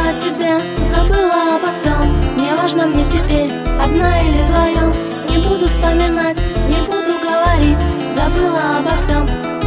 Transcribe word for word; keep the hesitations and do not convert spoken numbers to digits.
о тебе, забыла обо всем. Не важно мне теперь, одна или вдвоем. Не буду вспоминать, не буду говорить, забыла обо всем.